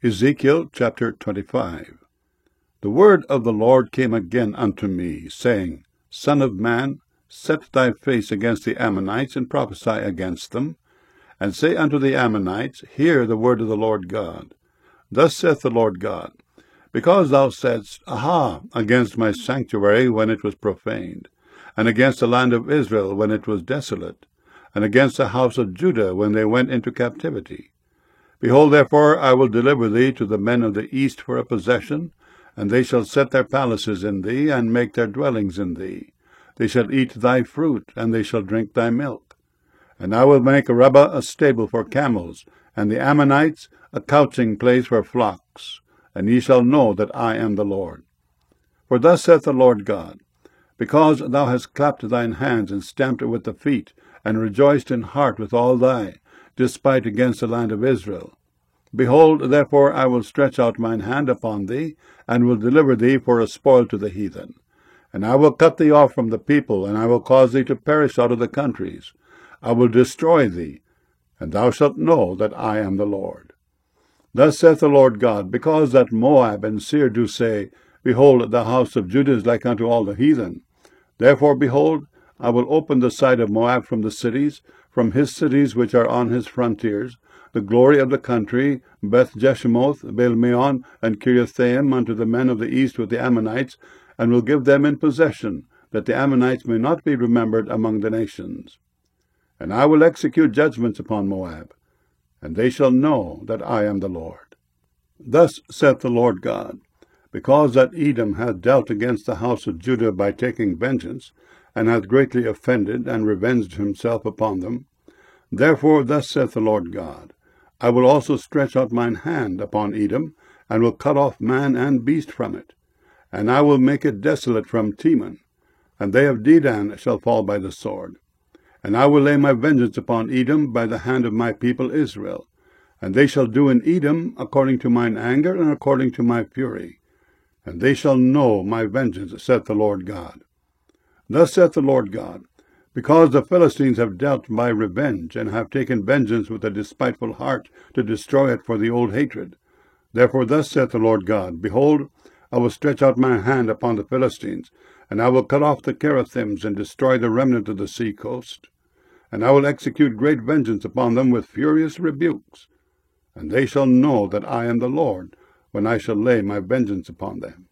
Ezekiel chapter 25. The word of the Lord came again unto me, saying, Son of man, set thy face against the Ammonites, and prophesy against them, and say unto the Ammonites, Hear the word of the Lord God. Thus saith the Lord God, Because thou saidst, Aha, against my sanctuary when it was profaned, and against the land of Israel when it was desolate, and against the house of Judah when they went into captivity. Behold, therefore, I will deliver thee to the men of the east for a possession, and they shall set their palaces in thee, and make their dwellings in thee. They shall eat thy fruit, and they shall drink thy milk. And I will make Arabah a stable for camels, and the Ammonites a couching place for flocks. And ye shall know that I am the Lord. For thus saith the Lord God, Because thou hast clapped thine hands, and stamped it with the feet, and rejoiced in heart with all thy despite against the land of Israel. Behold, therefore, I will stretch out mine hand upon thee, and will deliver thee for a spoil to the heathen. And I will cut thee off from the people, and I will cause thee to perish out of the countries. I will destroy thee, and thou shalt know that I am the Lord. Thus saith the Lord God, Because that Moab and Seir do say, Behold, the house of Judah is like unto all the heathen. Therefore, behold, I will open the side of Moab from the cities, from his cities which are on his frontiers, the glory of the country, Beth-Jeshimoth, Baal-meon, and Kiriathaim, unto the men of the east with the Ammonites, and will give them in possession, that the Ammonites may not be remembered among the nations. And I will execute judgments upon Moab, and they shall know that I am the Lord. Thus saith the Lord God, Because that Edom hath dealt against the house of Judah by taking vengeance, and hath greatly offended, and revenged himself upon them, therefore thus saith the Lord God, I will also stretch out mine hand upon Edom, and will cut off man and beast from it, and I will make it desolate from Teman, and they of Dedan shall fall by the sword. And I will lay my vengeance upon Edom by the hand of my people Israel, and they shall do in Edom according to mine anger and according to my fury, and they shall know my vengeance, saith the Lord God. Thus saith the Lord God, Because the Philistines have dealt by revenge, and have taken vengeance with a despiteful heart to destroy it for the old hatred. Therefore thus saith the Lord God, Behold, I will stretch out my hand upon the Philistines, and I will cut off the Cherethims, and destroy the remnant of the sea coast. And I will execute great vengeance upon them with furious rebukes. And they shall know that I am the Lord, when I shall lay my vengeance upon them.